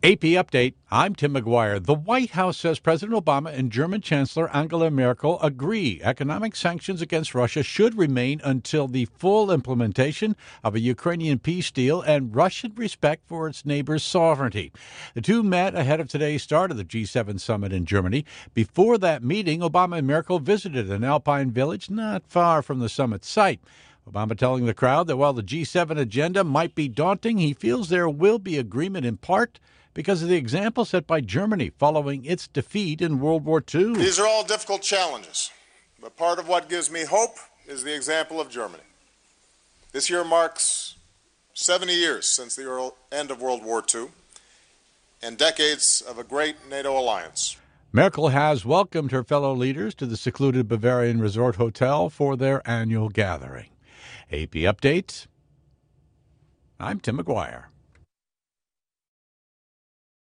AP Update, I'm Tim McGuire. The White House says President Obama and German Chancellor Angela Merkel agree economic sanctions against Russia should remain until the full implementation of a Ukrainian peace deal and Russian respect for its neighbors' sovereignty. The two met ahead of today's start of the G7 summit in Germany. Before that meeting, Obama and Merkel visited an alpine village not far from the summit site. Obama telling the crowd that while the G7 agenda might be daunting, he feels there will be agreement in part because of the example set by Germany following its defeat in World War II. These are all difficult challenges, but part of what gives me hope is the example of Germany. This year marks 70 years since the end of World War II and decades of a great NATO alliance. Merkel has welcomed her fellow leaders to the secluded Bavarian Resort Hotel for their annual gathering. AP Updates, I'm Tim McGuire.